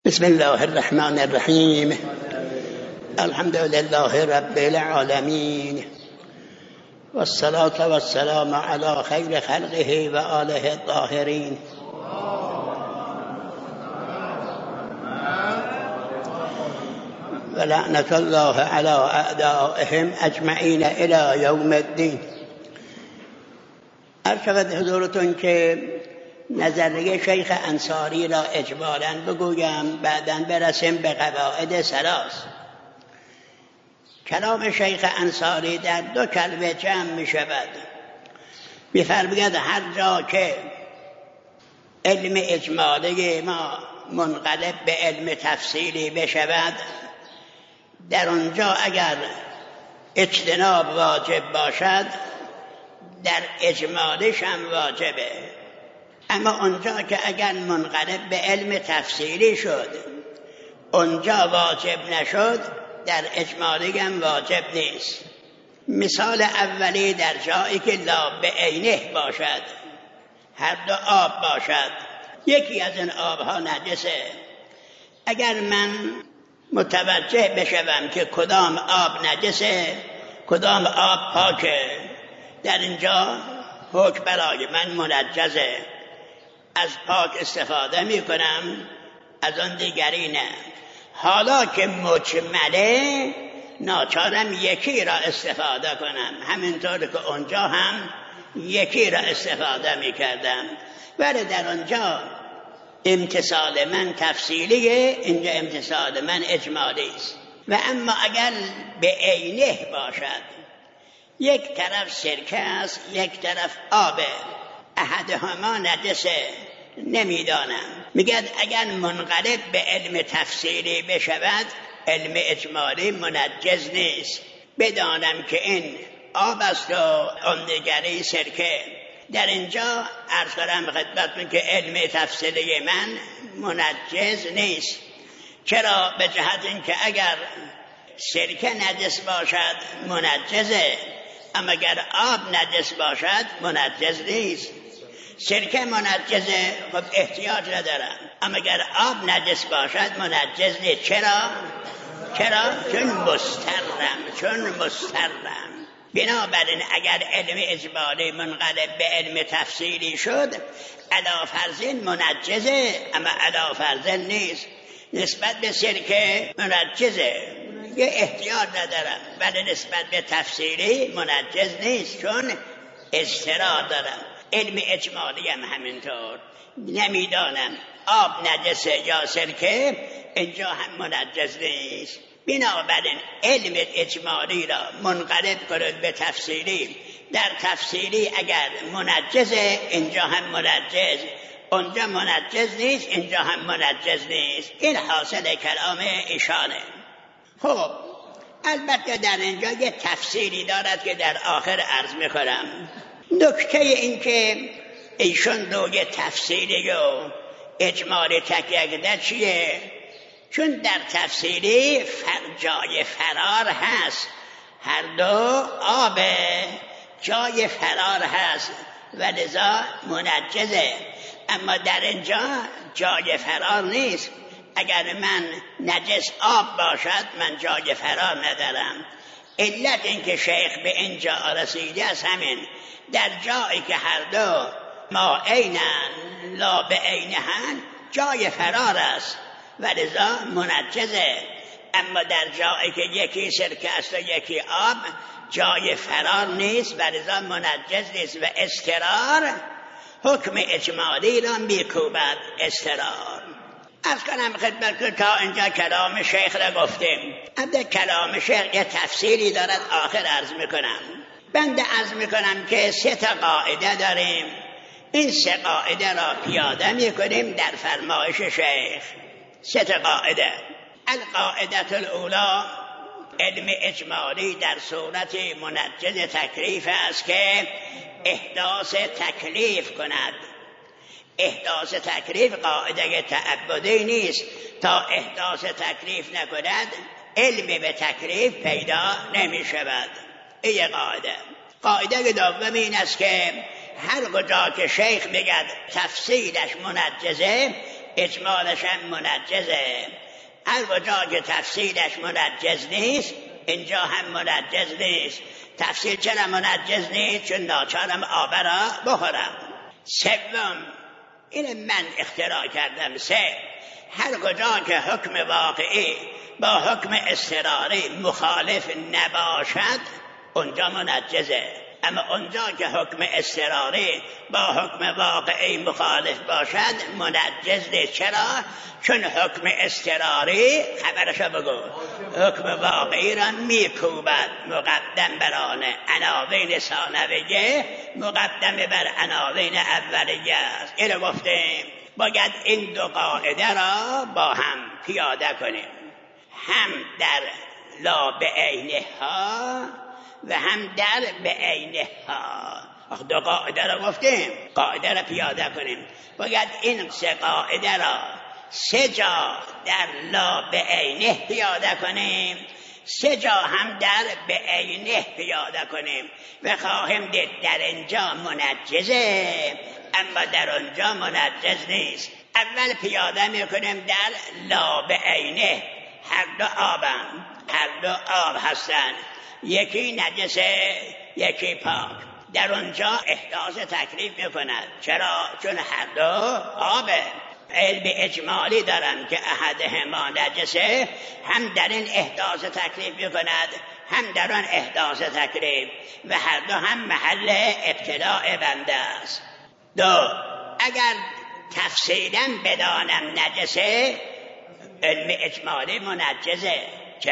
بسم الله الرحمن الرحیم. الحمد لله رب العالمین والصلاة والسلام علی خیر خلقه و آله الطاهرین. و لعنت الله علی اعدائهم اجمعین الی یوم الدین. عرض شود حضورتون که نظریه شیخ انصاری را اجمالاً بگویم، بعداً برسیم به قواعد ثلاث. کلام شیخ انصاری در دو کلمه جمع می شود. می‌فرماید هر جا که علم اجمالی ما منقلب به علم تفصیلی بشود، در آنجا اگر اجتناب واجب باشد، در اجمالش هم واجبه. اما اونجا که اگر منقلب به علم تفصیلی شد اونجا واجب نشد، در اجمالی هم واجب نیست. مثال اولی در جایی که لا به عینه باشد، هر دو آب باشد، یکی از این آبها نجسه. اگر من متوجه بشوم که کدام آب نجسه کدام آب پاکه، در اینجا حکم برای من منجزه. از پاک استفاده می کنم، از آن دیگری نه. حالا که مجمله، ناچارم یکی را استفاده کنم، همینطور که اونجا هم یکی را استفاده می کردم، ولی در آنجا امتصال من تفصیلیه، اینجا امتصال من اجمالی است. و اما اگر به عینه باشد، یک طرف سرکه است یک طرف آبه، احدهما نجسه، نمیدانم. میگه اگر منقلب به علم تفصیلی بشود، علم اجمالی منجز نیست. بدانم که این آب است و آن دیگری سرکه، در اینجا عرض کنم خدمتتون که علم تفصیلی من منجز نیست. چرا؟ به جهت اینکه اگر سرکه نجس باشد منجزه، اما اگر آب نجس باشد منجز نیست. سرکه منجزه، خب احتیاج ندارم، اما اگر آب نجس باشد منجز نیست. چرا؟ چون مسترم. بنابراین اگر علم اجمالی منقلب به علم تفصیلی شد، علی فرضین منجزه، اما علی فرضین نیست. نسبت به سرکه منجزه، یه احتیاج ندارم، ولی نسبت به تفصیلی منجز نیست، چون اضطرار دارم. علم اجمالی هم همینطور، نمیدانم آب نجسه یا سرکه، اینجا هم منجز نیست. بنابراین علم اجمالی را منقلب کنید به تفصیلی، در تفصیلی اگر منجزه اینجا هم منجز، اونجا منجز نیست اینجا هم منجز نیست. این حاصل کلام ایشانه. خب البته در اینجا یه تفسیری دارد که در آخر عرض میکنم. نکته این که ایشون دوی تفسیری و اجمالی تکیه چیه؟ چون در تفسیری جای فرار هست، هر دو آب جای فرار هست و لذا منجزه. اما در اینجا جای فرار نیست. اگر من نجس آب باشد من جای فرار ندارم. علت این که شیخ به اینجا رسیده است همین، در جایی که هر دو ما عینن لا به عینهن جای فرار است و لذا منجزه. اما در جایی که یکی سرکه است و یکی آب جای فرار نیست و لذا منجز نیست و اضطرار حکم اجمالی را میکوبد. اضطرار از کنم خدمت که تا اینجا کلام شیخ را گفتیم. ابدا کلام شیخ یه تفسیری دارد، آخر عرض میکنم. بنده عرض میکنم که 3 قاعده داریم، این 3 قاعده را پیاده میکنیم در فرمایش شیخ. 3 قاعده. القاعده الاولی، علم اجمالی در صورت منجز تکلیف است که احداث تکلیف کند. احداث تکلیف قاعده تعبدی نیست، تا احداث تکلیف نکند علم به تکلیف پیدا نمی شود. این قاعده. قاعده دوم این است که هر کجا که شیخ بگد تفصیلش منجزه، اجمالش هم منجزه. هر کجا که تفصیلش منجز نیست اینجا هم منجز نیست. تفصیل چرا منجز نیست؟ چون ناچارم آب را بخورم. سوم، این من اختراع کردم. سه، هر کجا که حکم واقعی با حکم اضطراری مخالف نباشد اونجا منجزه، اما اونجا که حکم اضطراری با حکم واقعی مخالف باشد منجز نیست. چرا؟ چون حکم اضطراری، خبرشو بگو، حکم واقعی را میکوبد. مقدم بر آن عناوین ثانویه مقدم بر عناوین اولیه است. اینو گفتیم. باید این دو قاعده را با هم پیاده کنیم، هم در لا بعینها و هم در بعینها. دو قاعده را گفتیم، قاعده را پیاده کنیم. باید این سه قاعده را سه جا در لا بعینه پیاده کنیم، سه جا هم در بعینه پیاده کنیم و خواهیم دید در اینجا منجزه اما در اونجا منجز نیست. اول پیاده میکنیم در لا بعینه. هر دو آبن، هر دو آب هستن، یکی نجسه یکی پاک. در اونجا احداث تکلیف میکند. چرا؟ چون هر دو آبه. علم اجمالی دارن که احدهما نجسه، هم در این احداث تکلیف میکند هم در آن احداث تکلیف و هر دو هم محل ابتلاع بنده است. دو، اگر تفصیلا بدانم نجسه، علم اجمالی منجزه.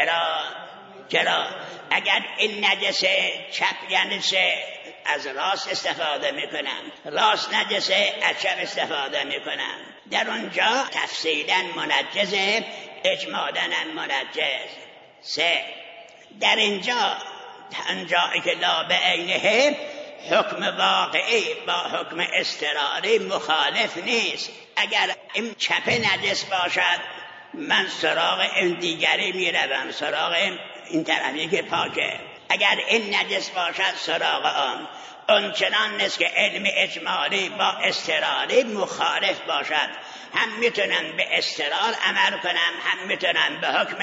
چرا؟ اگر این نجسه چپ یعنی از راست استفاده میکنم، راست نجسه از چپ استفاده میکنم. در اونجا تفصیلا منجزه، اجمالا منجز. سه، در اینجا انجایی که لا بعینه حکم واقعی با حکم اضطراری مخالف نیست. اگر این چپ نجس باشد من سراغ این دیگری میروم، سراغ این طرفی که پاکه. اگر این نجس باشد سراغ آن. اونچنان نیست که علم اجمالی با اضطراری مخالف باشد. هم میتونن به اضطرار عمل کنم هم میتونن به حکم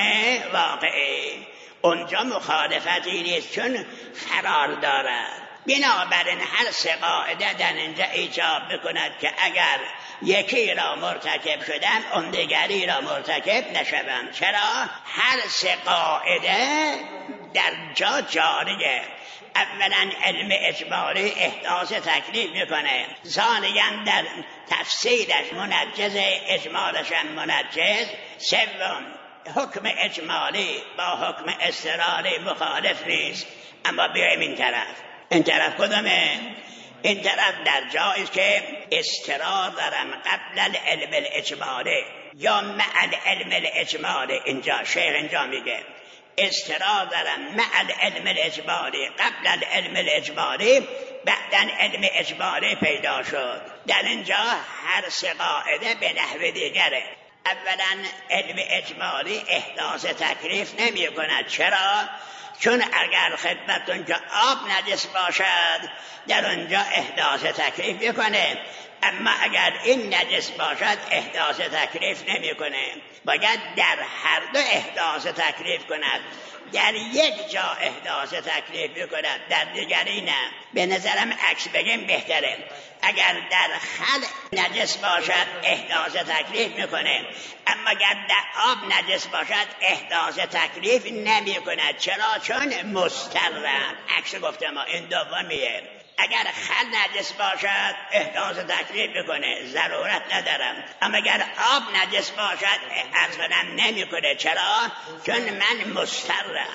واقعی. اونجا مخالفتی نیست چون فرار دارد. بنابراین هر سه قاعده در اینجا ایجاب بکند که اگر یکی را مرتکب شدم اون دیگری را مرتکب نشوم. چرا؟ هر سه قاعده در جا جاریه. اولا علم اجمالی احداث تکلیف میکنه، ثانیا در تفصیلش منجز، اجمالش منجز. سوم، حکم اجمالی با حکم اضطراری مخالف نیست. اما بیایم این طرف کدومه؟ این طرف در جاییست که اضطرار دارم قبل العلم الاجمالی یا مع العلم الاجمالی. اینجا شیخ اینجا میگه اضطرار دارم مع العلم الاجمالی قبل العلم الاجمالی، بعدن علم اجمالی پیدا شد. در اینجا هر سه قاعده به نحو دیگره. اولا علم اجمالی احداث تکلیف نمی کند. چرا؟ چون اگر خدمتون که آب نجس باشد در اونجا احداث تکلیف میکنه، اما اگر این نجس باشد احداث تکلیف نمیکنه. باید در هر دو احداث تکلیف کند. در یک جا احداث تکلیف میکند، در دیگری نه. به نظرم عکس بگیم بهتره. اگر در خل نجس باشد احداث تکلیف میکنه، اما اگر در آب نجس باشد احداث تکلیف نمیکند. چرا؟ چون مسترم. عکس گفتم این دومیه. اگر خل نجس باشد احداث تکلیف میکنه، ضرورت ندارم. اما اگر آب نجس باشد اصلا نمیکنه. چرا؟ چون من مسترم.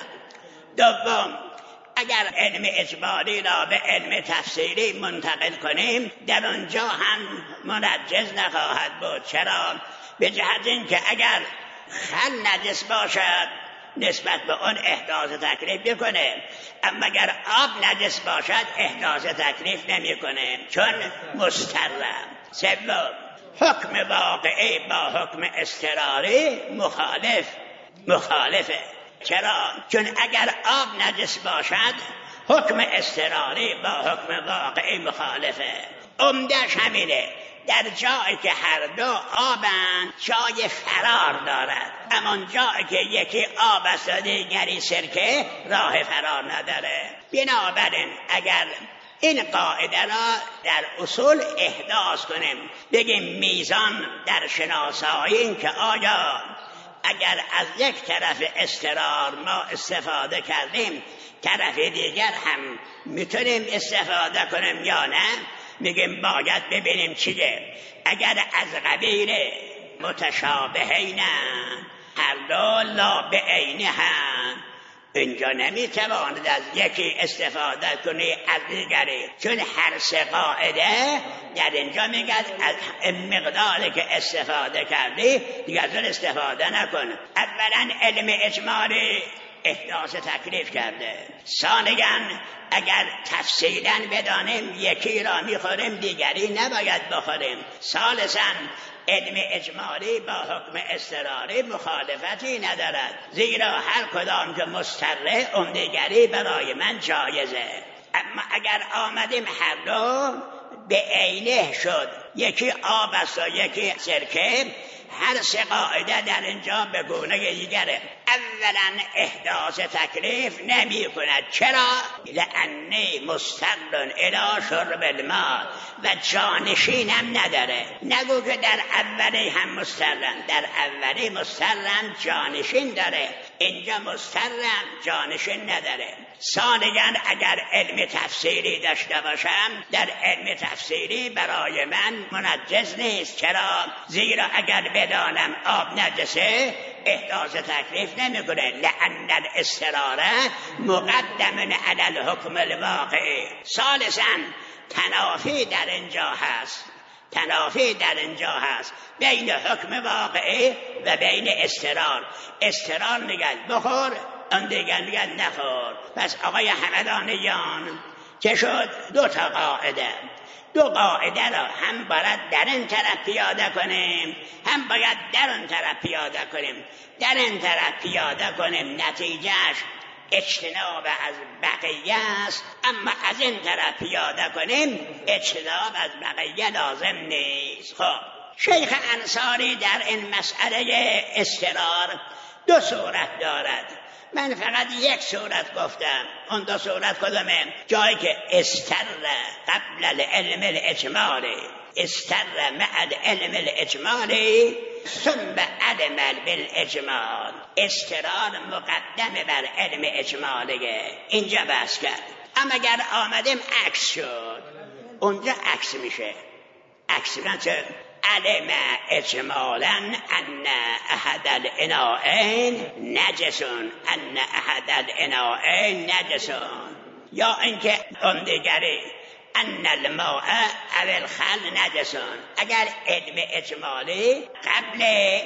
دوم، اگر علم اجمالی را به علم تفصیلی منتقل کنیم در آنجا هم منجز نخواهد بود. چرا؟ به جهت این که اگر خل نجس باشد نسبت به اون احداث تکلیف میکنه، اما اگر آب نجس باشد احداث تکلیف نمیکنه چون مسترم. سوم، حکم واقعی با حکم اضطراری مخالفه. چرا؟ چون اگر آب نجس باشد حکم اضطراری با حکم واقعی مخالفه. عمده‌اش همینه. در جایی که هر دو آبند جای فرار دارد، اما جایی که یکی آب است و دیگری سرکه راه فرار نداره. بنابراین اگر این قاعده را در اصول احداث کنیم، بگیم میزان در شناسایی این که آیا اگر از یک طرف اضطرار ما استفاده کردیم طرف دیگر هم میتونیم استفاده کنیم یا نه، میگیم باید ببینیم چیه. اگر از قبیل متشابهین هر دو لا به عینه هم، اینجا نمیتواند از یکی استفاده کنی از دیگری، چون هر سه قاعده در اینجا میگه از مقداری که استفاده کردی دیگه از استفاده نکن. اولا علم اجمالی احداث تکلیف کرده، ثانیاً اگر تفصیلاً بدانیم یکی را میخوریم دیگری نباید بخوریم، ثالثاً علم اجمالی با حکم اضطراری مخالفتی ندارد، زیرا هر کدام که مستره اون دیگری برای من جایزه. اما اگر آمدیم هر دو به عینه شد، یکی آب است و یکی سرکه، هر سه قاعده در اینجا به گونه دیگره. اولا احداث تکلیف نمی کند. چرا؟ لانی مستقل الی شرب الماء و جانشینم نداره. نگو که در اولی هم مستقلن، در اولی مستقلن جانشین داره، اینجا مستقلن جانشین نداره. ثانیاً اگر علم تفسیری داشته باشم، در علم تفسیری برای من منجز نیست. چرا؟ زیرا اگر بدانم آب نجسه احداث تکلیف نمیکنه، لأن الاضطرار مقدم علی الحکم الواقعی. ثالثاً تنافی در اینجا هست، تنافی در اینجا هست بین حکم واقعی و بین اضطرار. اضطرار میگن بخور، اون دیگر میگن نخور. پس آقای همدانیان چه شد؟ دو تا قاعده، دو قاعده را هم باید در این طرف پیاده کنیم، هم باید در اون طرف پیاده کنیم. در این طرف پیاده کنیم نتیجهش اجتناب از بقیه است، اما از این طرف پیاده کنیم اجتناب از بقیه لازم نیست. خب شیخ انصاری در این مسئله اضطرار دو صورت دارد، من فقط یک صورت گفتم. اون دو صورت کدومه؟ جایی که استر قبل العلم الاجمالی، استر مع العلم الاجمالی ثم علم بالاجمال، استرار مقدم بر علم اجمالیه. اینجا بحث کرد. اما اگر آمدیم عکس شد، اونجا عکس میشه. عکس میشه علم اجمالا ان احد الاناءین نجسون، ان احد الاناءین نجسون، یا اینکه اون دیگری ان الماء او الخل نجسون. اگر علم اجمالی قبل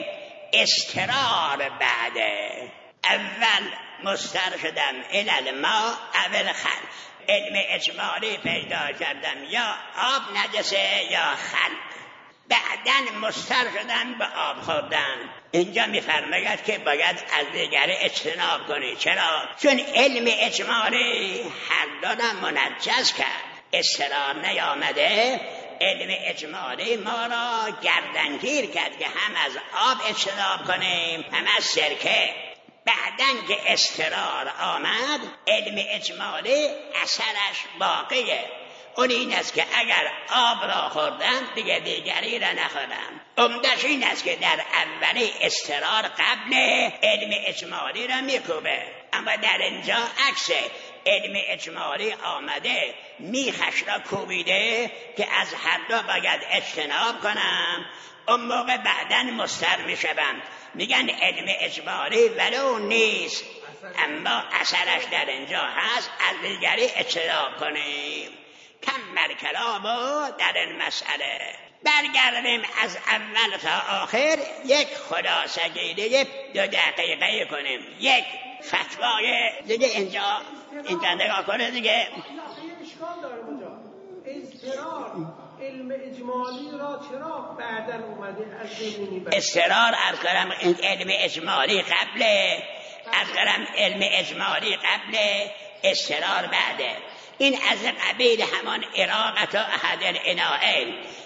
استرار بعده، اول مستر شدم الی الماء او الخل، علم اجمالی پیدا کردم یا آب نجسه یا خل، بعدن مستر شدن به آب خوردن. اینجا میفرماید که باید از دیگری اجتناب کنی. چرا؟ چون علم اجمالی هر دو منجز کرد، استرار نیامده. علم اجمالی ما را گردنگیر کرد که هم از آب اجتناب کنیم هم از سرکه. بعدن که استرار آمد علم اجمالی اثرش باقیه. اون این است که اگر آب را خوردم دیگه دیگری را نخورم. عمدش این است که در اولی استرار قبل علم اجمالی را میکوبه، اما در اینجا عکسه. علم اجمالی آمده میخش را کوبیده که از هر دو باید اجتناب کنم، اون موقع بعدن مستر میشم. میگن علم اجمالی ولو نیست اما اثرش در اینجا هست، از دیگری اجتناب کنیم. کمر کلامو در این مسئله. برگردیم از اول تا آخر، یک خلاصگی دیگه 2 دقیقه کنیم. یک فتوای دیگه اینجا نگاه کنه دیگه. اشکال داره اونجا استرار علم اجمالی را چرا بعدن اومده از ذهنی استرار از کلام علم اجمالی قبله، از کلام علم اجمالی قبله، استرار بعده. این از قبیل همان اراقت و احد الاناءین.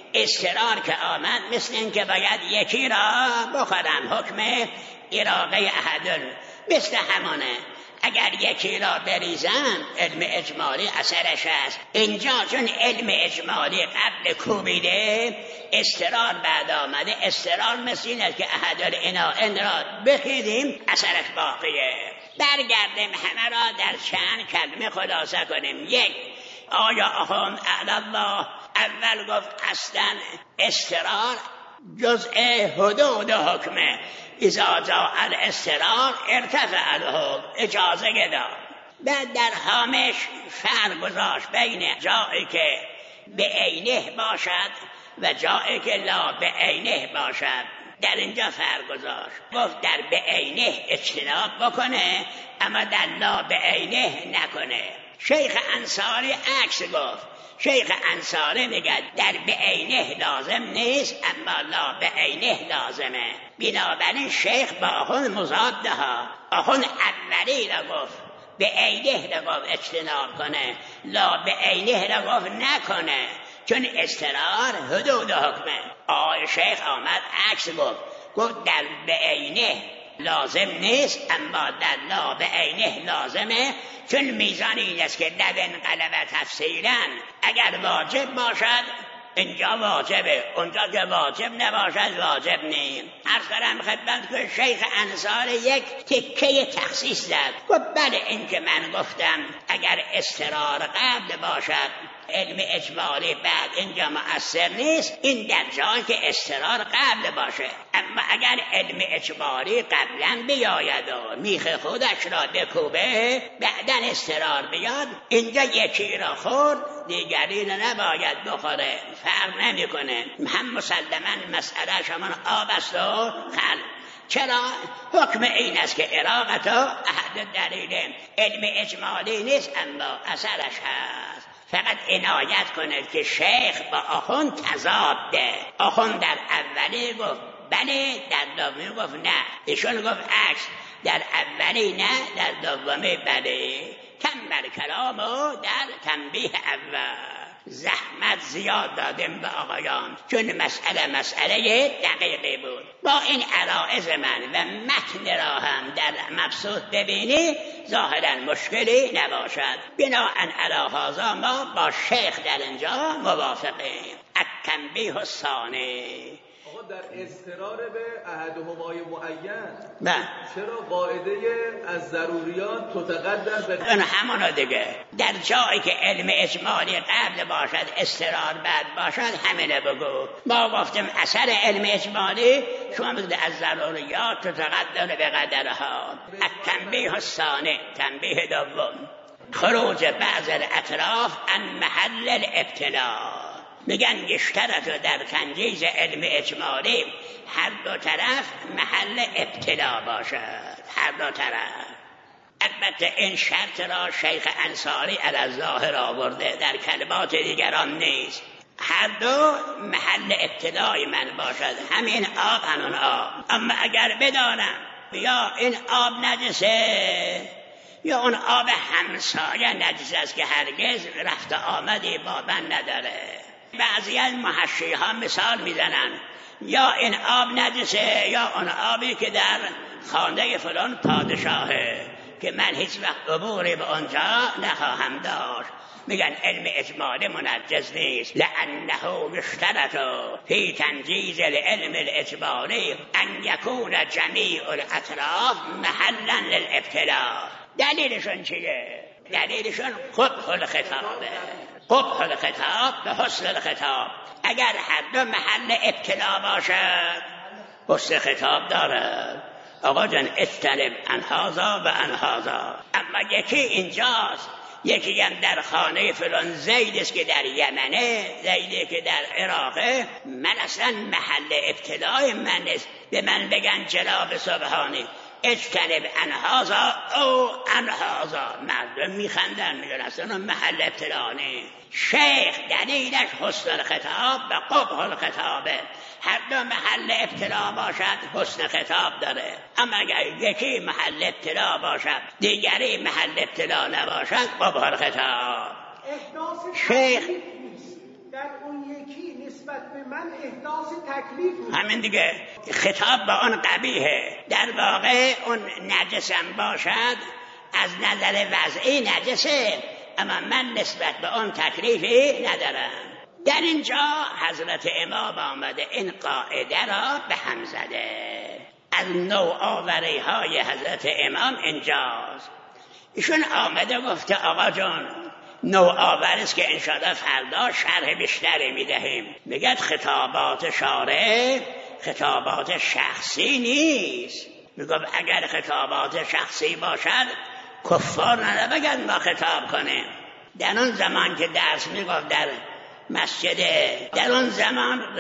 اضطرار که آمد مثل این که باید یکی را بخورم، حکم اراقه احدل مثل همانه. اگر یکی را بریزم علم اجمالی اثرش است. اینجا چون علم اجمالی قبل کوبیده اضطرار بعد آمده، اضطرار مثل این است که احدل این را بخیدیم اثرش باقیه. برگردیم همه را در چند کلمه خلاصه کنیم. یک، آیا آخوند الله اول گفت اصلا اضطرار جزء حدود حکمه، اذا جاء الاضطرار ارتفع الحکم، اجازه داد. بعد در هامش فرق گذاشت بین جایی که به عینه باشد و جایی که لا به عینه باشد. در اینجا فرق گذاشت، گفت در به عینه اجتناب بکنه اما در لا به عینه نکنه. شیخ انصاری عکس گفت. شیخ انصاری میگه در به عینه لازم نیست اما لا به عینه لازمه. بنابراین شیخ با آخوند مضاده ها. آخوند اولی را گفت به عینه را گفت اجتناب کنه، لا به عینه را گفت نکنه، چون اضطرار حدود حکمه. شیخ آمد عکس گفت در به عینه لازم نیست اما در لا به عینه لازمه، چون میزان این است که لبن قلب تفصیلا اگر واجب باشد اینجا واجبه، اونجا که واجب نباشد واجب نیست. عرض کنم خدمت که شیخ انصاری یک تکه تخصیص زد، گفت بله این که من گفتم اگر اضطرار قبل باشد علم اجمالی بعد اینجا مؤثر نیست، این در جایی که اضطرار قبل باشه. اما اگر علم اجمالی قبلا بیاید و میخ خودش را بکوبه بعدا اضطرار بیاد، اینجا یکی را خورد دیگری را نباید بخوره، فرق نمی کنه. هم مسلما مسئله شمان آب است و خل. چرا؟ حکم این است که اراقت احد دلیل علم اجمالی نیست اما اثرش هست. فقط عنایت کنید که شیخ با آخوند تضاد ده. آخوند در اولی گفت بله، در دومی گفت نه. ایشون گفت عکس، در اولی نه، در دومی بله. کمل کلامو در تنبیه اول. زحمت زیاد دادیم به آقایان چون مسئله دقیقی بود. با این عرائض من و متن را هم در مبسوط ببینی ظاهرا مشکلی نباشد. بناءً علی هذا ما با شیخ در اینجا موافقیم. التنبیه الثانی در اضطرار به احدهما معین چرا قاعده از ضروریات تتقدم به اون همانا دیگه. در جایی که علم اجمالی قبل باشد اضطرار بعد باشد همینه بگو. ما گفتیم اثر علم اجمالی شما بگید از ضروریات تتقدم به قدرها. التنبیه الثانی، تنبیه دوم، خروج بعض الاطراف عن محل الابتلاء. میگن گشترت در تنجیز علم اجمالی هر دو طرف محل ابتلا باشد، هر دو طرف. البته این شرط را شیخ انصاری علی ظاهر آورده، در کلمات دیگران نیست. هر دو محل ابتلای من باشد، همین آب همون آب. اما اگر بدانم یا این آب نجسه یا اون آب همسایه نجس است که هرگز رفت آمدی با من نداره. بعضی از محشی ها مثال میزنن یا این آب نجسه یا اون آبی که در خانه فلان پادشاهه که من هیچ وقت عبوری به اونجا نخواهم داشت. میگن علم اجمالی منجز نیست، لانه یشترط فی تنجیز العلم الاجمالی ان یکون جمیع الاطراف محلا للابتلاء. دلیلشون چیه؟ دلیلشون قبح الخطابه. قبح الخطاب به حسن الخطاب. اگر هر دو محل ابتلا باشد حسن خطاب دارد. آقا جان اجتنب عن هذا و عن هذا. اما یکی اینجاست، یکی هم در خانه فلان زید است که در یمنه، زیدی که در عراقه. من اصلا محل ابتلای من نیست به من بگن جناب سبحانی اجتنب عن هذا او عن هذا. مردم میخندن میگن اصلا محل ابتلا نیست. شیخ دلیلش حسن الخطاب و قبح الخطابه. هر دو محل ابتلا باشد حسن خطاب داره. اما اگر یکی محل ابتلا باشد دیگری محل ابتلا نباشد قبح الخطاب. شیخ در اون یکی نسبت به من احداث تکلیف می‌کنه. همین دیگه، خطاب با اون قبیحه. در واقع اون نجسم باشد، از نظر وضعی نجسه، اما من نسبت به اون تکلیفی ندارم. در اینجا حضرت امام آمده این قاعده را به هم زده. از نوآوری های حضرت امام اینجاست. ایشون آمده گفته آقا جان نوآوری است که انشاءالله فردا شرح بیشتری میدهیم. میگه خطابات شارع خطابات شخصی نیست. میگه اگر خطابات شخصی باشد کفار نباید ما خطاب کنیم. در اون زمان که درس میگفت در مسجد، در اون زمان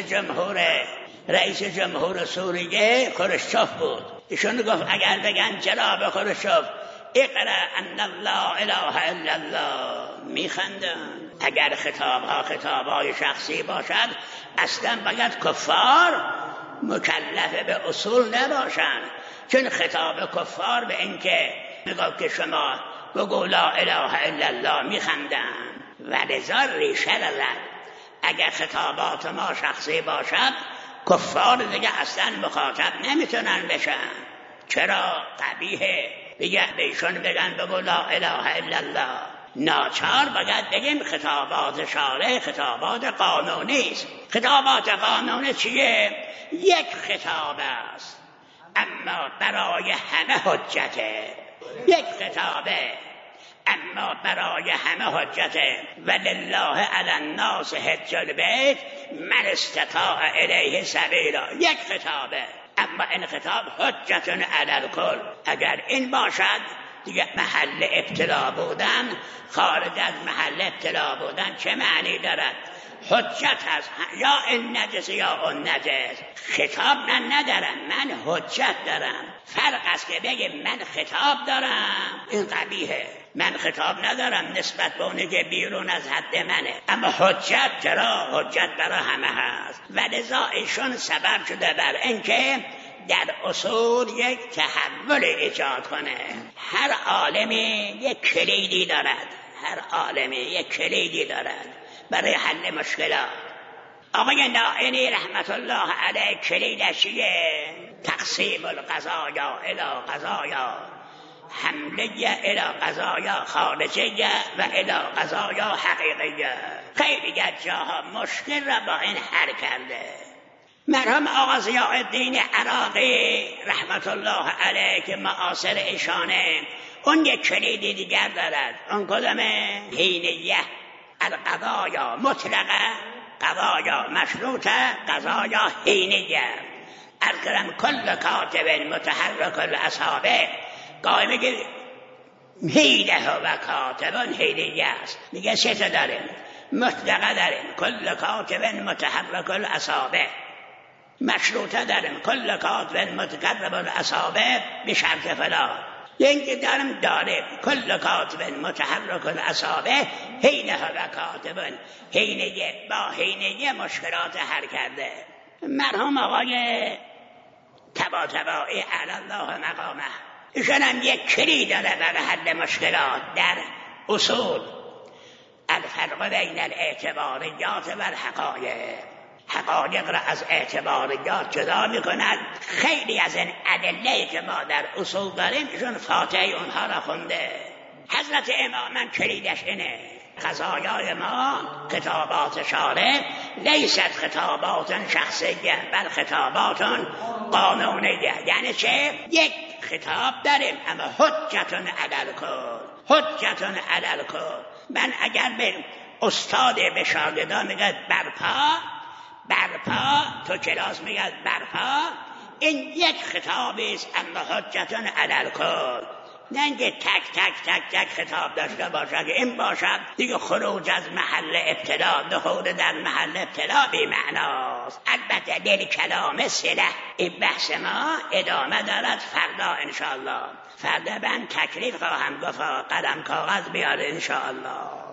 رئیس جمهور سوریه خروشچوف بود. ایشون گفت اگر بگن جناب خروشچوف اقرأ ان الله اله الا الله میخندن. اگر خطابهای شخصی باشد اصلا باید کفار مکلف به اصول نباشن، چون خطاب کفار به این که میگه که شما بگو لا اله الا الله میخندن و لذا ریشه دارد. اگر خطابات ما شخصی باشد کفار دیگه اصلا مخاطب نمیتونن بشن. چرا؟ قبیحه. بهشون بگن بگو لا اله الا الله. ناچار باید بگیم خطابات شارع خطابات قانونی است. خطابات قانونی چیه؟ یک خطاب است اما برای همه حجته. یک خطابه اما برای همه حجته. ولله علی الناس حج البیت من استطاع الیه سبیلا. یک خطابه اما این خطاب حجتون علی الکل. اگر این باشد دیگه محل ابتلا بودن خارج از محل ابتلا بودن چه معنی دارد؟ حجت هست، یا این نجس یا اون نجس. خطاب ندارم، من حجت دارم. فرق است که بگیم من خطاب دارم، این قبیحه. من خطاب ندارم نسبت به اونی که بیرون از حد منه، اما حجت چرا؟ حجت برای همه هست. و لذا ایشون سبب شده بر اینکه در اصول یک تحول ایجاد کنه. هر عالمی یک کلیدی دارد، هر عالمی یک کلیدی دارد برای حل مشکلات. آقای نائینی رحمت الله علیه کلیدش چیه؟ تقسیم القضایا الی قضایا، حمله الی قضایا خارجیه و الی قضایا حقیقیه. خیلی از جاها مشکل را با این حل کرده. مرحوم آقا ضیاء الدین عراقی رحمت الله علیه که معاصر ایشانه، اون یک کلیدی دیگر دارد. اون کدامه؟ حینیه. القضایا مطلقه، قضایا مشروطه، قضایا حینیه. الکرم کل کاتب متحرک الاصابع. گاهی میگه حینه و کاتبان حینیه است. میگه سه تا داریم، مطلقه داریم کل کاتب متحرک الاصابع، مشروطه داریم کل کاتب متقرب الاصابع بشرط فلان. اینکه داریم کل کاتب متحرک الاصابع حینه و کاتبان. حینه با حینه مشکلات حل کرده. مرحوم آقای طباطبایی علی الله مقامه، ایشان هم یک کلید داره برای حل مشکلات در اصول. الفرق بین الاعتباریات و الحقایق. حقایق را از اعتباریات جدا میکند. خیلی از این ادله که ما در اصول داریم ایشون فاتحه اونها را خونده. حضرت امام کلیدش اینه: قضایای ما خطابات شارع لیست خطابات شخصیه بل خطابات قانونیه. یعنی چه؟ یک خطاب داریم اما حجتون علی الکل، حجتون علی الکل. من اگر به استاد به شاگردان میگه برپا تو کلاس میگه برپا، این یک خطابی است اما حجتون علی الکل. نه اینکه تک خطاب داشته باشه که این باشد دیگه خروج از محل ابتلا، دخول در محل ابتلا بی معناست. البته دل کلام صله. این بحث ما ادامه دارد فردا انشاءالله. فردا من تکلیف خواهم گفت، قلم کاغذ بیاره انشاءالله.